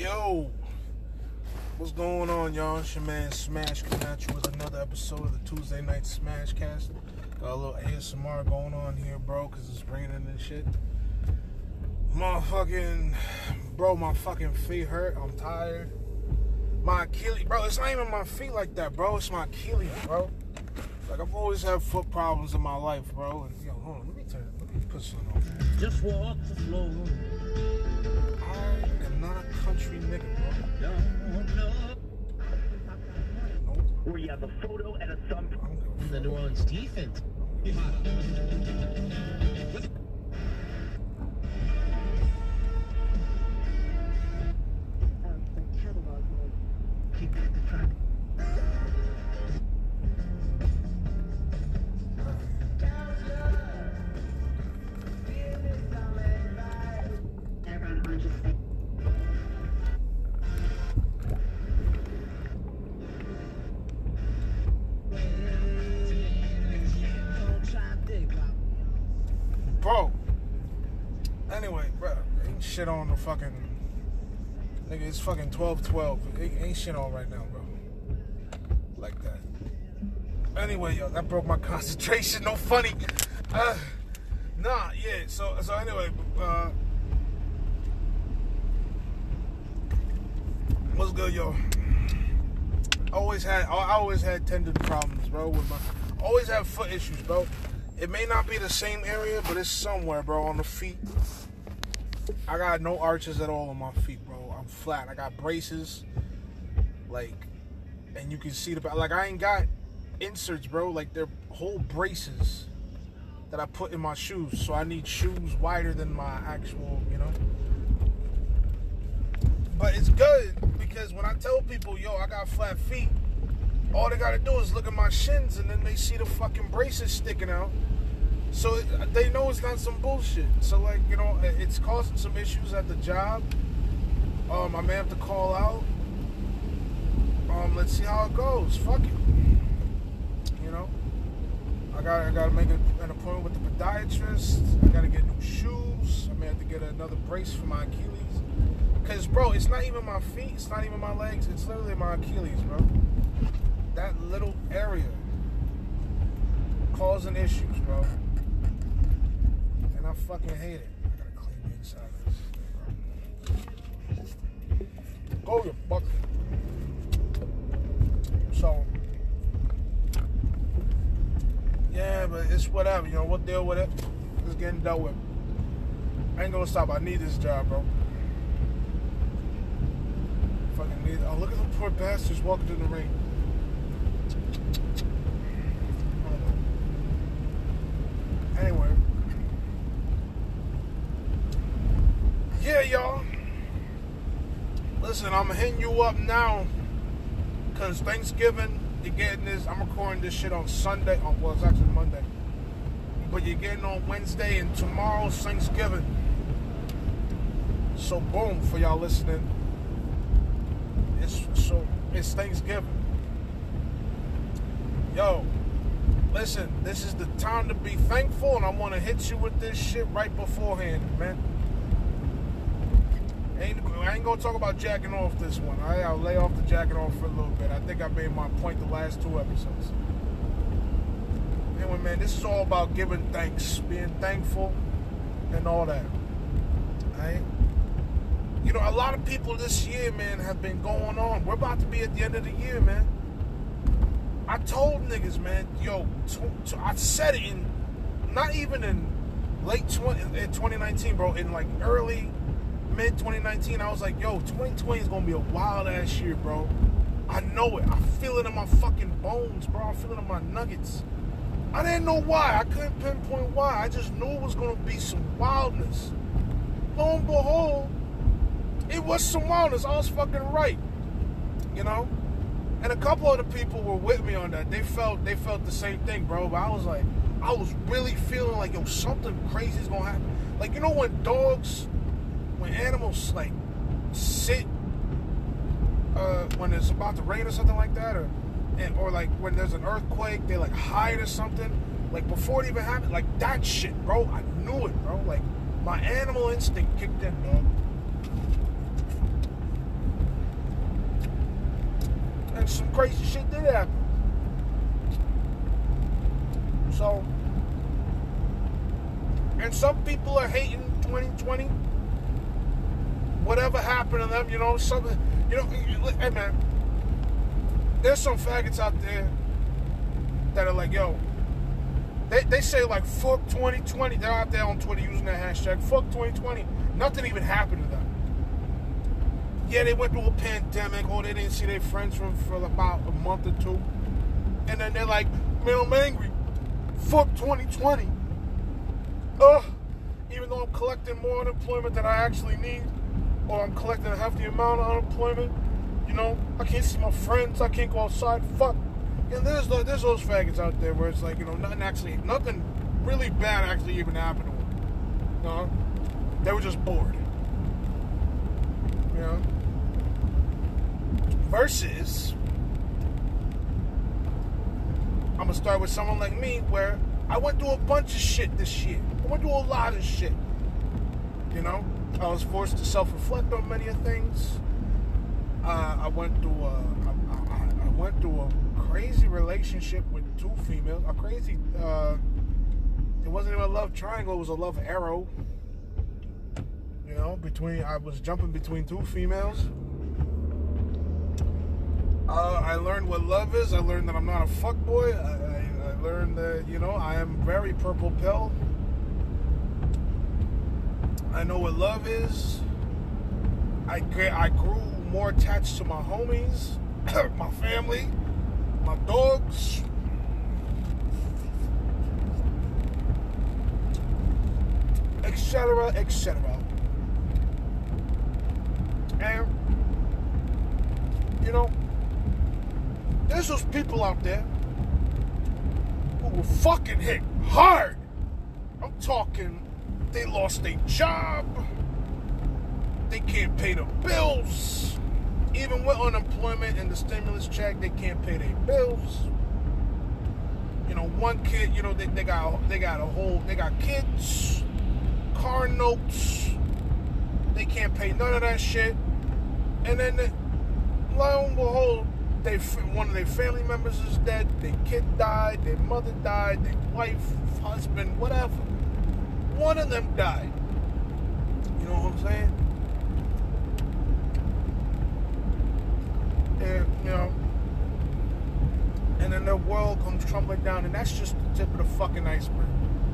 Yo, what's going on, y'all? It's your man Smash coming at you with another episode of the Tuesday Night Smashcast. Got a little ASMR going on here, bro, because it's raining and shit. My fucking feet hurt. I'm tired. My Achilles, bro, it's not even my feet like that, bro. It's my Achilles, bro. Like, I've always had foot problems in my life, bro. And, yo, hold on, let me put something on. Just walk the floor. I am not a country nigga, bro. Don't know. Nope. Where you have a photo and a thumb. The New Orleans defense. Bro, anyway, bro, ain't shit on the fucking nigga. It's fucking 12:12. Ain't shit on right now, bro. Like that. Anyway, yo, that broke my concentration. No funny. Yeah. So anyway, what's good, yo? I always had tendon problems, bro. Always have foot issues, bro. It may not be the same area, but it's somewhere, bro, on the feet. I got no arches at all on my feet, bro. I'm flat. I got braces, like, and you can see like, I ain't got inserts, bro. Like, they're whole braces that I put in my shoes. So I need shoes wider than my actual, you know. But it's good because when I tell people, yo, I got flat feet, all they gotta do is look at my shins and then they see the fucking braces sticking out. So they know it's not some bullshit. So, like, you know, it's causing some issues at the job. I may have to call out. Let's see how it goes. Fuck it. You know? I gotta make an appointment with the podiatrist. I gotta get new shoes. I may have to get another brace for my Achilles. Because, bro, it's not even my feet. It's not even my legs. It's literally my Achilles, bro. That little area causing issues, bro. And I fucking hate it. I gotta clean the inside of this thing, bro. Go, you fuck. So, yeah, but it's whatever, you know. We'll deal with it. It's getting dealt with. I ain't gonna stop. I need this job, bro. Fucking need it. Oh, look at them poor bastards walking in the rain. Anyway. Yeah, y'all. Listen, I'm hitting you up now because Thanksgiving, you're getting this. I'm recording this shit on Sunday. Well, it's actually Monday. But you're getting on Wednesday, and tomorrow's Thanksgiving. So, boom, for y'all listening. It's Thanksgiving. Yo, listen, this is the time to be thankful, and I want to hit you with this shit right beforehand, man. I ain't gonna talk about jacking off this one. I'll lay off the jacking off for a little bit. I think I made my point the last 2 episodes. Anyway, man, this is all about giving thanks, being thankful, and all that. Alright? You know, a lot of people this year, man, have been going on. We're about to be at the end of the year, man. I told niggas, man, yo, I said it in, not even in in 2019, bro, in like mid 2019, I was like, yo, 2020 is gonna be a wild ass year, bro. I know it. I feel it in my fucking bones, bro. I feel it in my nuggets. I didn't know why. I couldn't pinpoint why. I just knew it was gonna be some wildness. Lo and behold, it was some wildness. I was fucking right, you know. And a couple of the people were with me on that. They felt the same thing, bro. But I was really feeling like, yo, something crazy is gonna happen. Like, you know when animals like sit when it's about to rain or something like that, or like when there's an earthquake, they like hide or something. Like before it even happened, like that shit, bro. I knew it, bro. Like my animal instinct kicked in, dog. and some crazy shit did happen. So, and some people are hating 2020. Whatever happened to them, something, hey man, there's some faggots out there that are like, yo, they say like, fuck 2020. They're out there on Twitter using that hashtag, fuck 2020. Nothing even happened to them. Yeah, they went through a pandemic, or they didn't see their friends for about a month or two. And then they're like, man, I'm angry. Fuck 2020. Even though I'm collecting more unemployment than I actually need, or I'm collecting a hefty amount of unemployment, I can't see my friends, I can't go outside, fuck. And there's those faggots out there where it's like, nothing really bad actually even happened to them. They were just bored. Versus, I'm gonna start with someone like me where I went through a bunch of shit this year. I went through a lot of shit. I was forced to self-reflect on many things. I went through a crazy relationship with two females. A crazy, it wasn't even a love triangle, it was a love arrow. I was jumping between two females. I learned what love is. I learned that I'm not a fuckboy. I learned that, I am very purple pill. I know what love is. I grew more attached to my homies, my family, my dogs. Etc., etc. And, there's those people out there who were fucking hit hard. I'm talking, they lost their job. They can't pay the bills. Even with unemployment and the stimulus check, they can't pay their bills. One kid, they got kids, car notes. They can't pay none of that shit. And then, lo and behold, one of their family members is dead. Their kid died. Their mother died. Their wife, husband, whatever. One of them died. You know what I'm saying? And then the world comes crumbling down, and that's just the tip of the fucking iceberg.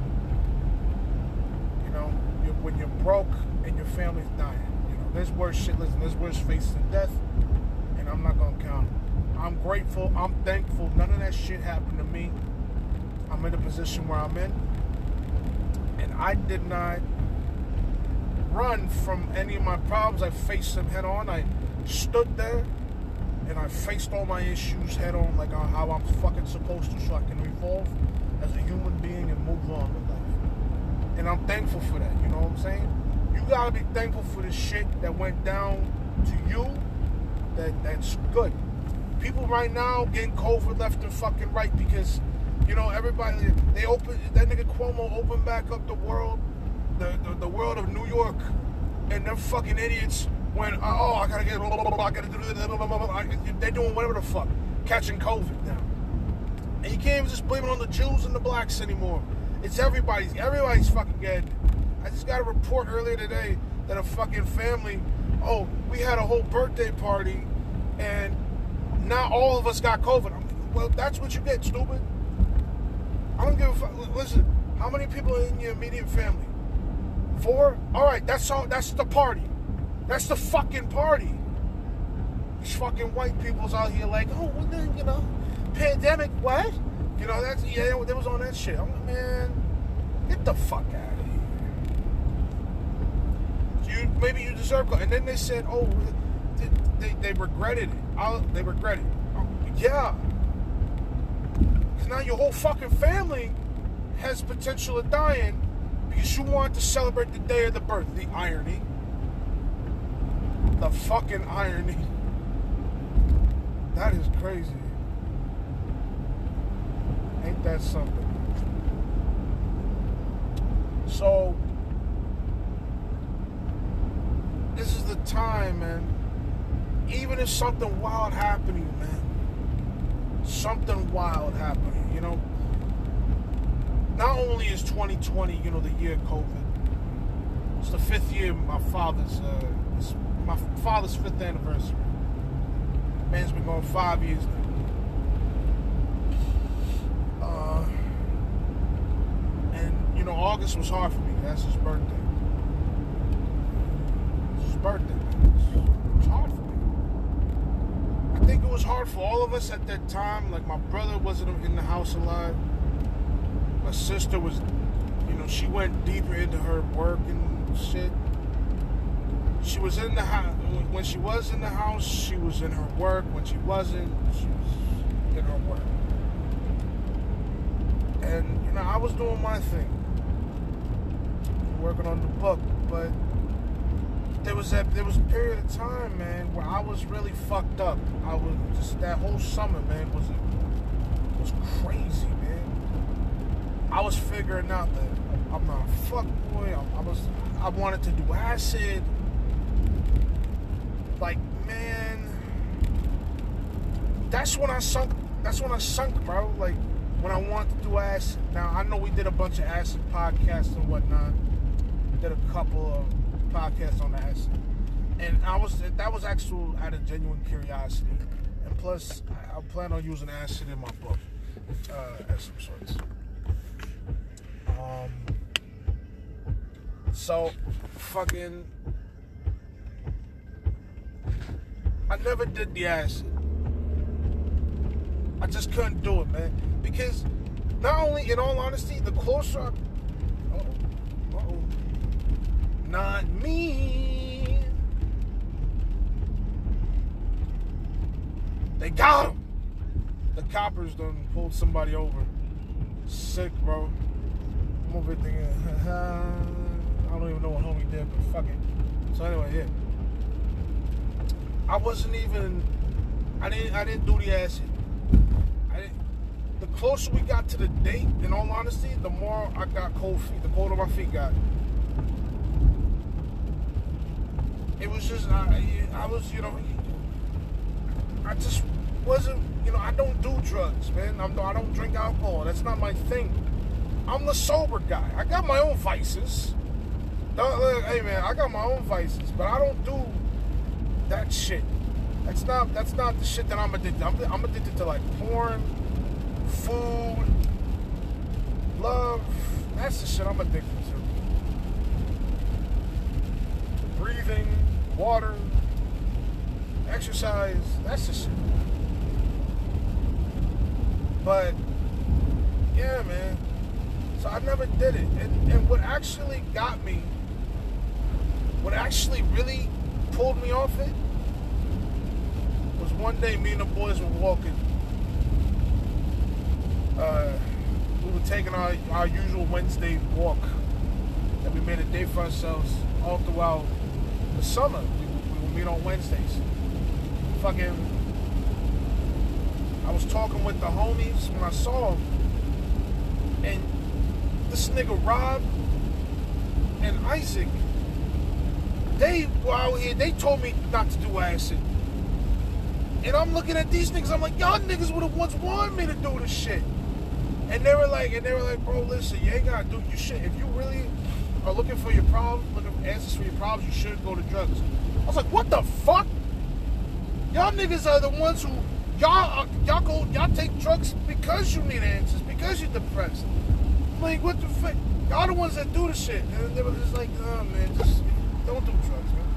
When you're broke and your family's dying, there's worse shit. Listen, there's worse faces than death, and I'm not gonna count it. I'm grateful. I'm thankful. None of that shit happened to me. I'm in the position where I'm in, and I did not run from any of my problems. I faced them head on. I stood there, and I faced all my issues head on, like how I'm fucking supposed to, so I can evolve as a human being and move on with life. And I'm thankful for that, you know what I'm saying? You gotta be thankful for the shit that went down to you. That's good. People right now getting COVID left and fucking right because, everybody, that nigga Cuomo opened back up the world, the world of New York, and them fucking idiots went, I gotta do this, they're doing whatever the fuck, catching COVID now. And you can't even just blame it on the Jews and the blacks anymore. It's everybody's fucking getting it. I just got a report earlier today that a fucking family, we had a whole birthday party, and now all of us got COVID. Well, that's what you get, stupid. I don't give a fuck. Listen, how many people are in your immediate family? 4? All right, that's all. That's the party. That's the fucking party. These fucking white people's out here like, pandemic, what? They was on that shit. I'm like, man, get the fuck out of here. Maybe you deserve it. And then they said, they regretted it. They regret it. Yeah. Because now your whole fucking family has potential of dying because you want to celebrate the day of the birth. The irony. The fucking irony. That is crazy. Ain't that something? So, this is the time, man. Even if something wild happening, man, something wild happened, you know. Not only is 2020, you know, the year of COVID, it's the 5th year of my father's 5th anniversary. Man's been going 5 years now. And, you know, August was hard for me. That's his birthday. It's his birthday, man. It was hard for me. I think it was hard for all of us at that time. Like, my brother wasn't in the house a lot. My sister was, you know, she went deeper into her work and shit. She was in the house. When she was in the house, she was in her work. When she wasn't, she was in her work. And, you know, I was doing my thing. Working on the book. But there was a period of time, man, where I was really fucked up. I was just, that whole summer, man, was crazy, man. I was figuring out that I'm not a fuckboy. I wanted to do acid. Like, man, that's when I sunk, bro. Like, when I wanted to do acid. Now, I know we did a bunch of acid podcasts and whatnot. We did a couple of podcasts on acid. And that was actual out of genuine curiosity. And plus, I plan on using acid in my book at some sorts. So, fucking, I never did the acid. I just couldn't do it, man. Because not only, in all honesty, the closer I... Not me. They got him. The coppers done pulled somebody over. Sick, bro. I'm over here thinking, I don't even know what homie did, but fuck it. So anyway, yeah. I didn't do the acid. The closer we got to the date, in all honesty, the more I got cold feet, the colder my feet got. It was just, I was, you know, I just wasn't, you know, I don't do drugs, man. I don't drink alcohol. That's not my thing. I'm the sober guy. I got my own vices. Hey, man, I got my own vices, but I don't do that shit. That's not the shit that I'm addicted to. I'm addicted to, like, porn, food, love. That's the shit I'm addicted to. Breathing, water, exercise. That's the shit. But, yeah, man. So I never did it. And what actually got me, what actually really pulled me off it, was one day me and the boys were walking. We were taking our usual Wednesday walk that we made a day for ourselves all throughout the summer. We would meet on Wednesdays. Fucking, I was talking with the homies when I saw them, and this nigga Rob and Isaac, they were out here, they told me not to do acid. And I'm looking at these niggas, I'm like, y'all niggas would have once wanted me to do this shit. And they were like, bro, listen, you ain't gotta do your shit. If you really are looking for your problems, looking for answers for your problems, you should go to drugs. I was like, what the fuck? Y'all niggas are the ones who, y'all take drugs because you need answers, because you're depressed. I'm like, what the fuck? Y'all the ones that do the shit. And they were just like, oh man, just don't do drugs, man.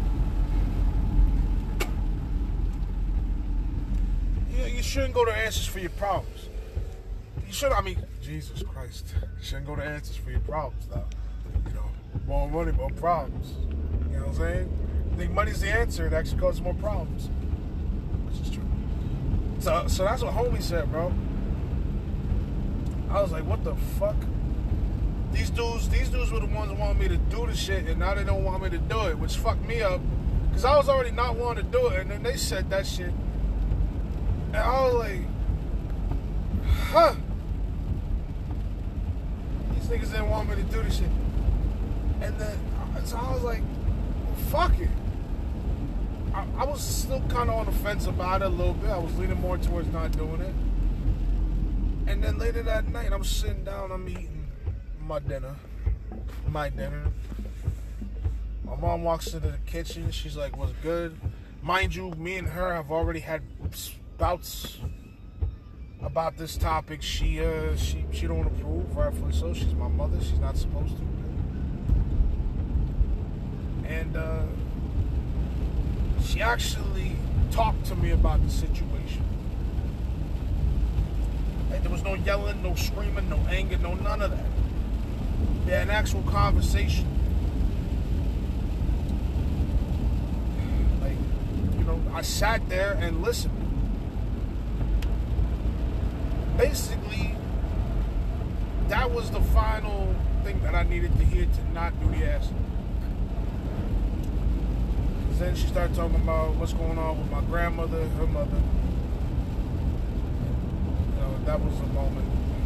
You shouldn't go to answers for your problems. You should, I mean, Jesus Christ. You shouldn't go to answers for your problems, though. You know, more money, more problems. You know what I'm saying? I think money's the answer. It actually causes more problems. Which is true. So that's what homie said, bro. I was like, what the fuck? These dudes were the ones who wanted me to do the shit, and now they don't want me to do it, which fucked me up. Because I was already not wanting to do it, and then they said that shit. And I was like, huh. These niggas didn't want me to do this shit. And then, so I was like, well, fuck it. I was still kind of on the fence about it a little bit. I was leaning more towards not doing it. And then later that night, I'm sitting down, I'm eating my dinner. My mom walks into the kitchen. She's like, "What's good?" Mind you, me and her have already had bouts about this topic. She don't approve, rightfully so. She's my mother. She's not supposed to. And she actually talked to me about the situation. Like, there was no yelling, no screaming, no anger, no none of that. We had an actual conversation. Like, you know, I sat there and listened. Basically, that was the final thing that I needed to hear to not do the acid. Then she started talking about what's going on with my grandmother, her mother. You know, that was a moment.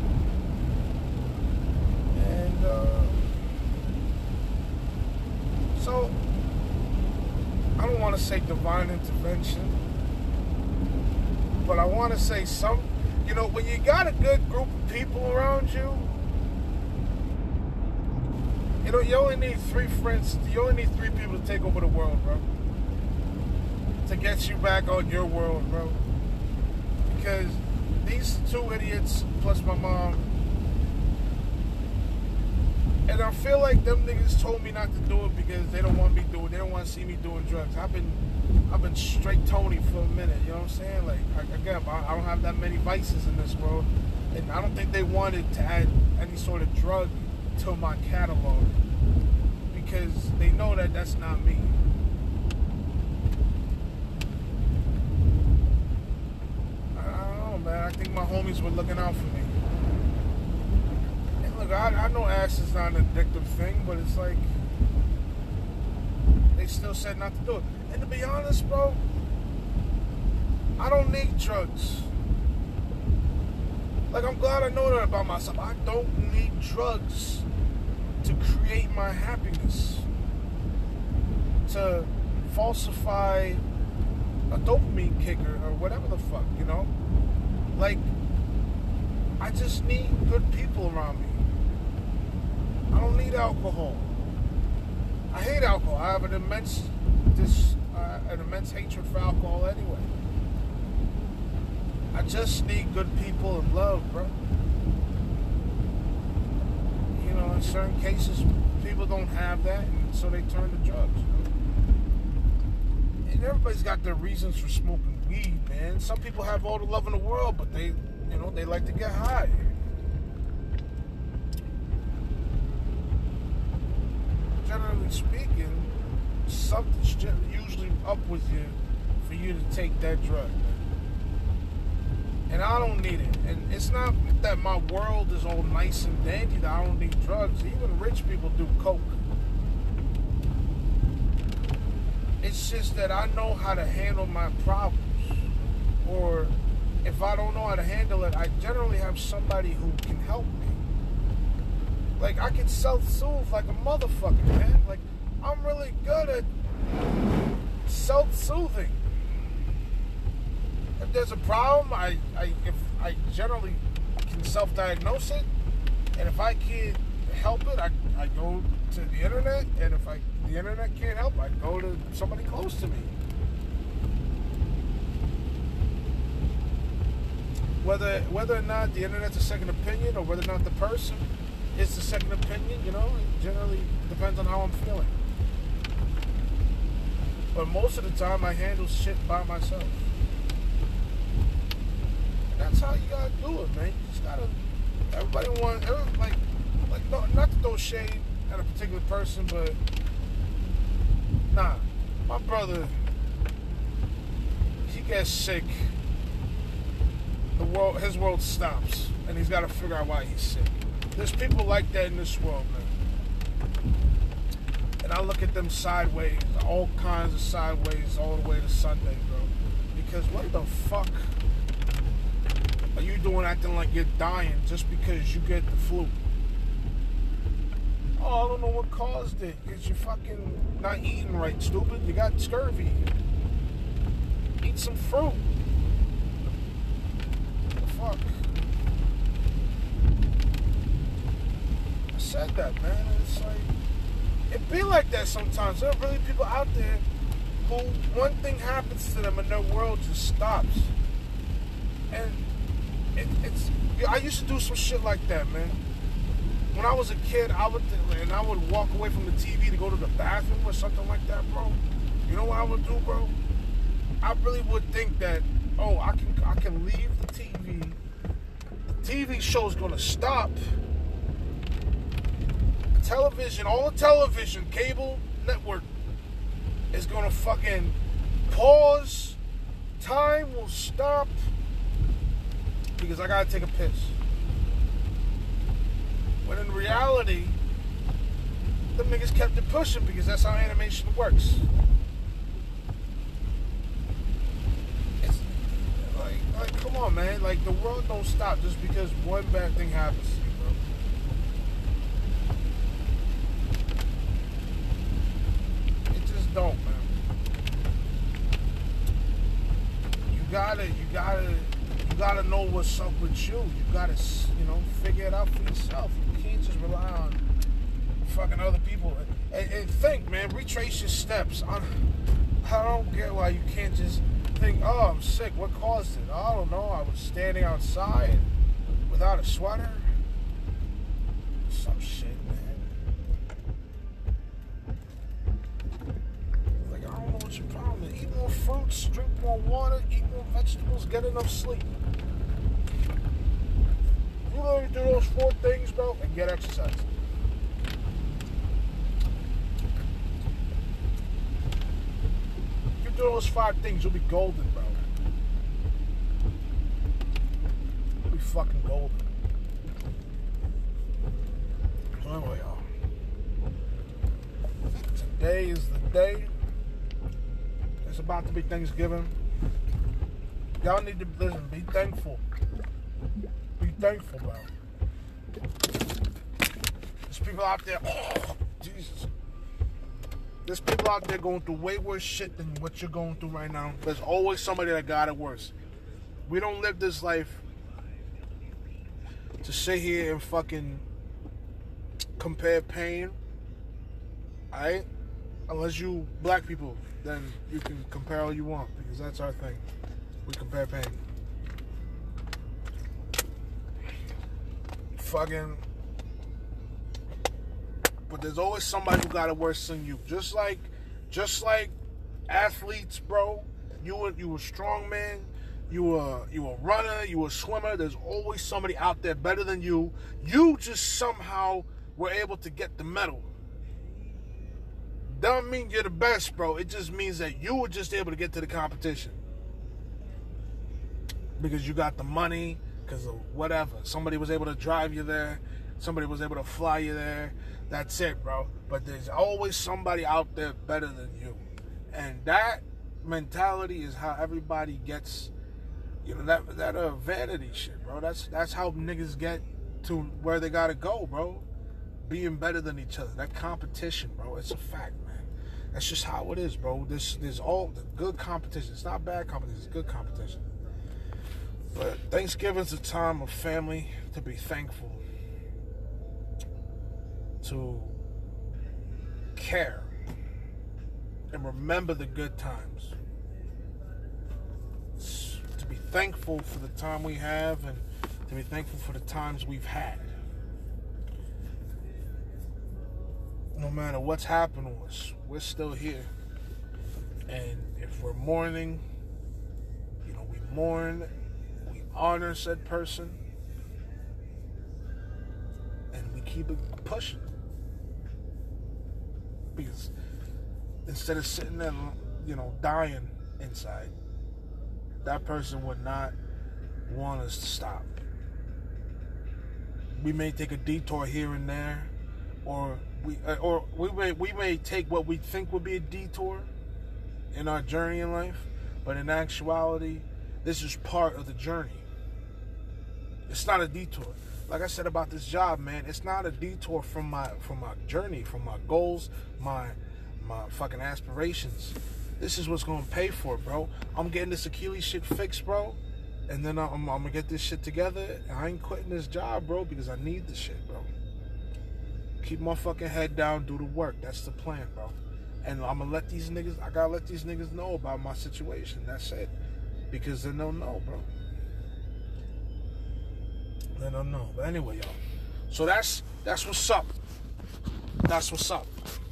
And so, I don't want to say divine intervention, but I want to say you know, when you got a good group of people around you, you know, you only need 3 friends, you only need 3 people to take over the world, bro. To get you back on your world, bro. Because these 2 idiots, plus my mom, and I feel like them niggas told me not to do it because they don't want me doing, they don't want to see me doing drugs. I've been straight Tony for a minute, you know what I'm saying? Like, again, I don't have that many vices in this world, and I don't think they wanted to add any sort of drug to my catalog because they know that that's not me. Man, I think my homies were looking out for me. And look, I know ass is not an addictive thing, but it's like they still said not to do it. And to be honest, bro, I don't need drugs. Like, I'm glad I know that about myself. I don't need drugs to create my happiness, to falsify a dopamine kicker or whatever the fuck, you know? Like, I just need good people around me. I don't need alcohol. I hate alcohol. I have an immense hatred for alcohol anyway. I just need good people and love, bro. You know, in certain cases, people don't have that, and so they turn to drugs. And everybody's got their reasons for smoking weed, man. Some people have all the love in the world, but they like to get high. Generally speaking, something's usually up with you for you to take that drug. And I don't need it. And it's not that my world is all nice and dandy that I don't need drugs. Even rich people do coke. It's just that I know how to handle my problems. Or if I don't know how to handle it, I generally have somebody who can help me. Like, I can self-soothe like a motherfucker, man. Like, I'm really good at self-soothing. If there's a problem, if I generally can self-diagnose it, and if I can't help it, I go to the internet, and if the internet can't help, I go to somebody close to me. Whether or not the internet's a second opinion, or whether or not the person is the second opinion, you know, it generally depends on how I'm feeling. But most of the time, I handle shit by myself. And that's how you gotta do it, man. You just gotta. Everybody not to throw shade at a particular person, but nah, my brother, he gets sick. His world stops, and he's got to figure out why he's sick. There's people like that in this world, man. And I look at them sideways, all kinds of sideways, all the way to Sunday, bro. Because what the fuck are you doing acting like you're dying just because you get the flu? Oh, I don't know what caused it. Because you're fucking not eating right, stupid. You got scurvy. Eat some fruit. What the fuck? I said that, man. It's like, it be like that sometimes. There are really people out there who one thing happens to them and their world just stops. And I used to do some shit like that, man. When I was a kid, I would walk away from the TV to go to the bathroom or something like that, bro. You know what I would do, bro? I really would think that, oh, I can leave the TV. The TV show's gonna stop. Television, all the television, cable network is gonna fucking pause. Time will stop because I gotta take a piss. When in reality, them niggas kept it pushing because that's how animation works. It's like come on, man. Like, the world don't stop just because one bad thing happens to you, bro. It just don't, man. You gotta know what's up with you. You gotta, figure it out for yourself. You can't just rely on fucking other people. And think, man, retrace your steps. I don't get why you can't just think, oh, I'm sick. What caused it? I don't know. I was standing outside without a sweater. Some shit, man. Like, I don't know what your problem is. Eat more fruits, drink more water, eat more vegetables, get enough sleep. You literally do those 4 things, bro, and get exercise. You do those 5 things, you'll be golden, bro. You'll be fucking golden. Anyway, y'all. Today is the day. It's about to be Thanksgiving. Y'all need to listen. Be thankful. Be thankful, bro. There's people out there. Oh, Jesus. There's people out there going through way worse shit than what you're going through right now. There's always somebody that got it worse. We don't live this life to sit here and fucking compare pain. Alright? Unless you black people, then you can compare all you want, because that's our thing. We compare pain. Fucking. But there's always somebody who got it worse than you. Just like athletes, bro. You a strong man. You a runner. You a swimmer. There's always somebody out there better than you. You just somehow were able to get the medal. Doesn't mean you're the best, bro. It just means that you were just able to get to the competition. Because you got the money, because of whatever. Somebody was able to drive you there. Somebody was able to fly you there. That's it, bro. But there's always somebody out there better than you. And that mentality is how everybody gets, that vanity shit, bro. That's how niggas get to where they gotta go, bro. Being better than each other. That competition, bro. It's a fact, man. That's just how it is, bro. There's all the good competition. It's not bad competition. It's good competition. But Thanksgiving's a time of family, to be thankful, to care, and remember the good times. To be thankful for the time we have, and to be thankful for the times we've had. No matter what's happened to us, we're still here. And if we're mourning, we mourn, we honor said person, and we keep it pushing. Because instead of sitting there, dying inside, that person would not want us to stop. We may take a detour here and there, or we may take what we think would be a detour in our journey in life, but in actuality, this is part of the journey. It's not a detour. Like I said about this job, man, it's not a detour from my journey, from my goals, my fucking aspirations. This is what's gonna pay for it, bro. I'm getting this Achilles shit fixed, bro. And then I'm gonna get this shit together. I ain't quitting this job, bro, because I need the shit, bro. Keep my fucking head down, do the work. That's the plan, bro. And I'm gonna let these niggas, I gotta let these niggas know about my situation. That's it. Because they don't know, bro. They don't know. But anyway, y'all. So that's what's up. That's what's up.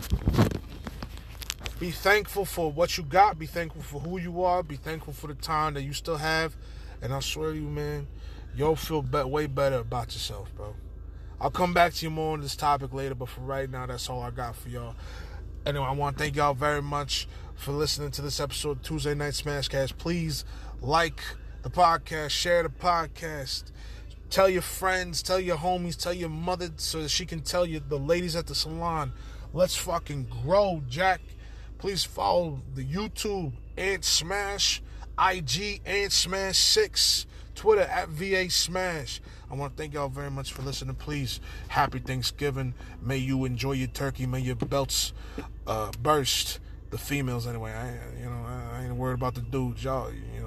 Be thankful for what you got. Be thankful for who you are. Be thankful for the time that you still have. And I swear to you, man, you'll feel way better about yourself, bro. I'll come back to you more on this topic later, but for right now, that's all I got for y'all. Anyway, I want to thank y'all very much for listening to this episode of Tuesday Night Smashcast. Please like the podcast, share the podcast, tell your friends, tell your homies, tell your mother so that she can tell you, the ladies at the salon. Let's fucking grow, Jack. Please follow the YouTube, Ant Smash, IG, Ant Smash 6, Twitter at VA Smash. I want to thank y'all very much for listening. Please, happy Thanksgiving. May you enjoy your turkey. May your belts burst. The females, anyway. I ain't worried about the dudes. Y'all,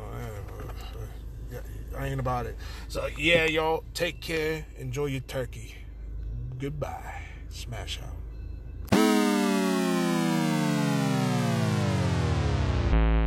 I ain't about it. So, yeah, y'all, take care. Enjoy your turkey. Goodbye. Smash out.